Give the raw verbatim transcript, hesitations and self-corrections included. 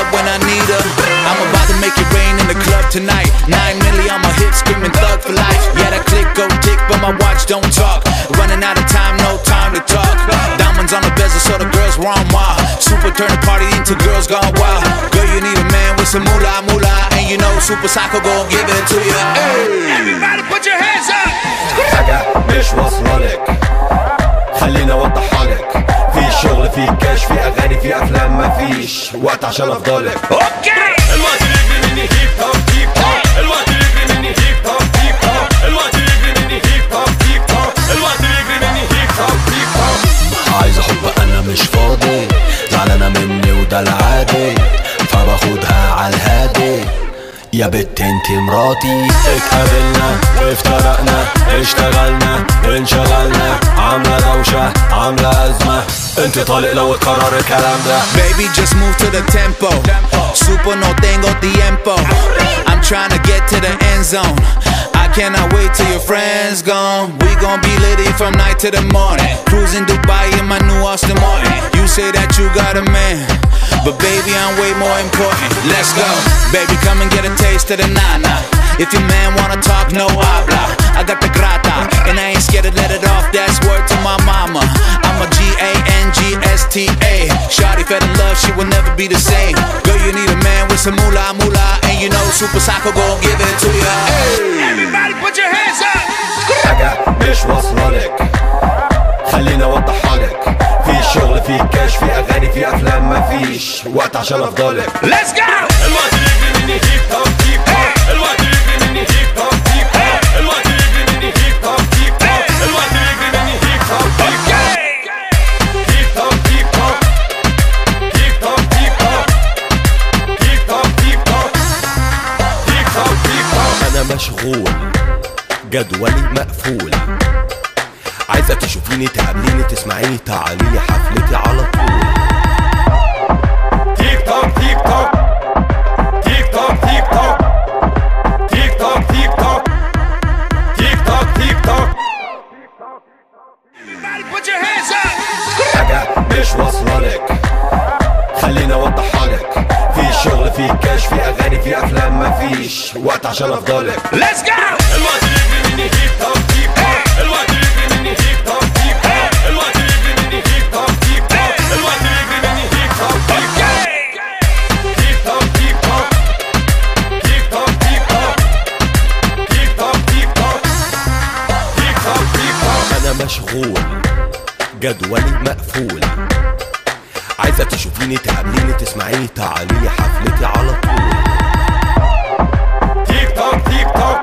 up when I need her. I'm about to make it rain in the club tonight. Nine milli on my hips, screaming thug for life. Yeah, that click go tick, but my watch don't talk. Running out of time, no time to talk. Diamonds on the bezel, so the girls run wild. Super turn the party into girls gone wild. Girl, you need a man with some moolah moolah, and you know Super Psycho gon' give it to you. Hey. Everybody put your hands up. حاجة مش واصلة خليني اوضحها لك. في شغل، في كاش، في اغاني، في افلام، مفيش وقت عشان افضلك. اوكي. الوقت يجري مني هيب هوب هيب هوب. الوقت يجري مني هيب هوب هيب هوب. الوقت يجري مني هيب هوب هيب هوب. الوقت يجري مني هيب هوب هيب هوب. عايز حب انا مش فاضي، زعلانة مني وده العادي، فباخدها عالهادي. يا بت انتي مراتي، اتقابلنا وافترقنا، اشتغلنا انشغلنا، عاملة دوشة عاملة أزمة، انت طالق لو اتكرر الكلام ده. Baby just move to the tempo, super no tengo tiempo. I'm trying to get to the end zone, I cannot wait till your friends gone. We gon' be litty from night to the morning, cruising Dubai in my new Aston Martin. You say that you got a man, but baby I'm way more important. Let's go, baby come and get a taste of the nana. If your man wanna talk, no habla. I got the grata, and I ain't scared to let it off. That's word to my mama. I'm a G A N G S T A. Shawty fell in love, she will never be the same. Girl, you need a man with some moolah moolah, and you know Super Psycho gon' give it to you. Hey. Everybody put your hands up. حاجة مش واصلة لك خليني اوضحها لك. في شغل، في كاش، في اغاني، في افلام، مفيش وقت عشان افضلك. Let's go. الوقت يجري مني هيب هوب هيب هوب. الوقت يجري مني هيب هوب هيب هوب. الوقت يجري مني هيب هوب هيب هوب. الوقت يجري مني هيب هوب هيب هوب. هيب هوب هيب هوب. هيب هوب هيب هوب. هيب هوب هيب هوب. هيب هوب هيب هوب. انا مشغول، جدولي مقفول، عايزة تشوفيني تقابليني تسمعيني تعاليلي حفلتي على طول. تيك توك تيك توك تيك توك تيك توك تيك توك تيك توك تيك توك تيك توك. Everybody put your hands up. حاجة مش واصلة لك خليني اوضحها لك. في شغل، في كاش، في اغاني، في افلام، مفيش وقت عشان افضلك. Let's go. الوقت يجري مني هيب هوب هيب هوب. الوقت يجري مني هيب هوب هيب هوب. الوقت يجري مني هيب هوب هيب هوب. الوقت يجري مني هيب هوب هيب هوب. هيب هوب هيب هوب. هيب هوب هيب هوب. هيب هوب هيب هوب. هيب هوب هيب هوب. انا مشغول، جدولي مقفول، عايزة تشوفيني تقابليني تسمعيني تعاليلي حفلتي على طول. تيك توك تيك توك